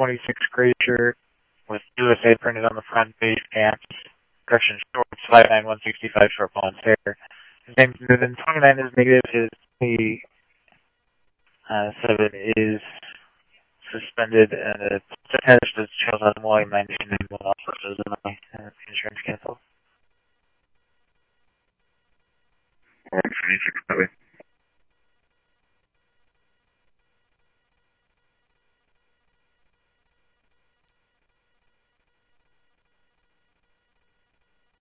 26 gray shirt with USA printed on the front, beige pants, correction shorts, 5'9", 165, short blonde hair. His name's Niven. 29 is negative. His 7 is suspended, and it's attached to child on Wally mentioned and will also my insurance cancel. 26,